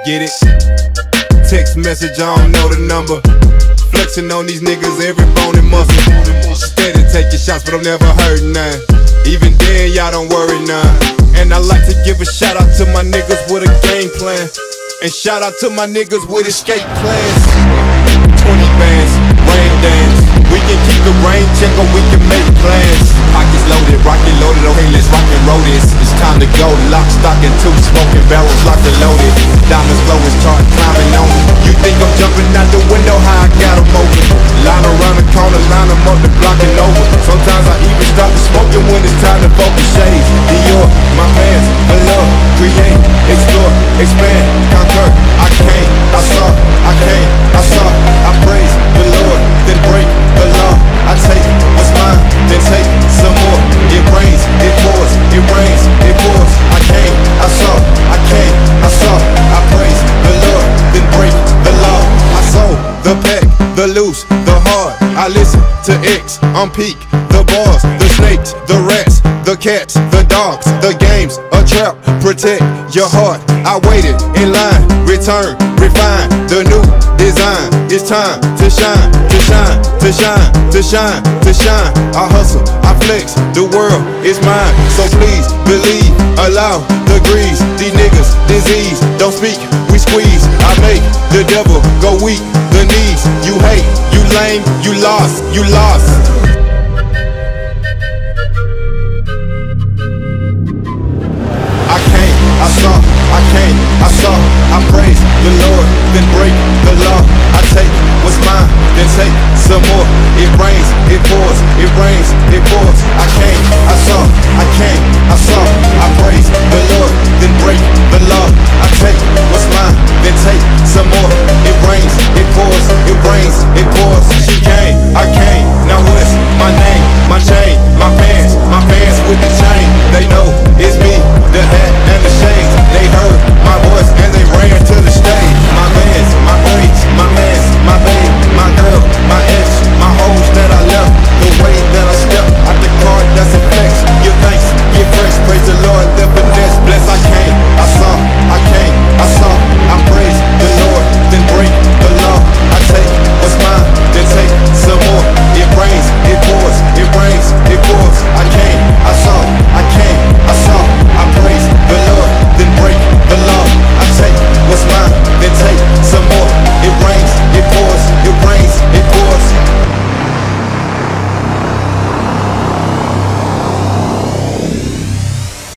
Get it? Text message, I don't know the number. Flexing on these niggas, every bone and muscle. Steady taking shots, but I'm never hurting none. Even then, y'all don't worry none. And I like to give a shout out to my niggas with a game plan. And shout out to my niggas with escape plans. 20 bands, rain dance. We can keep the rain check or we can make plans. Pockets loaded, rocket loaded, okay, let's rock and roll this. It's time to go, lock, stock, and two smoking barrels locked and loaded. Diamonds glowing, start climbing on me. You think I'm jumping out the window, how I got them open. Line around the corner, line them up, the block and over. Sometimes I even stop the smoking when it's time to focus. Shades, Dior, my pants, I love, create, explore, expand, conquer. I came, I saw, I came, I saw, I praise the Lord, then break the law. I take what's mine, then take some more. It rains, it pours, it rains, it pours. I came, I saw, I came, I saw, I praise the Lord, then break the law. I sold the pack, the loose, the hard. I listen to X on peak, the bars, the snakes, the rats, the cats, the dogs, the games, a trap, protect your heart. I waited in line, return, refine the new design. It's time to shine, to shine, to shine, to shine, to shine. I hustle, I flex, the world is mine. So please believe, allow the grease. These niggas disease, don't speak, we squeeze. I make the devil go weak, the knees. You hate, you lame, you lost, you lost.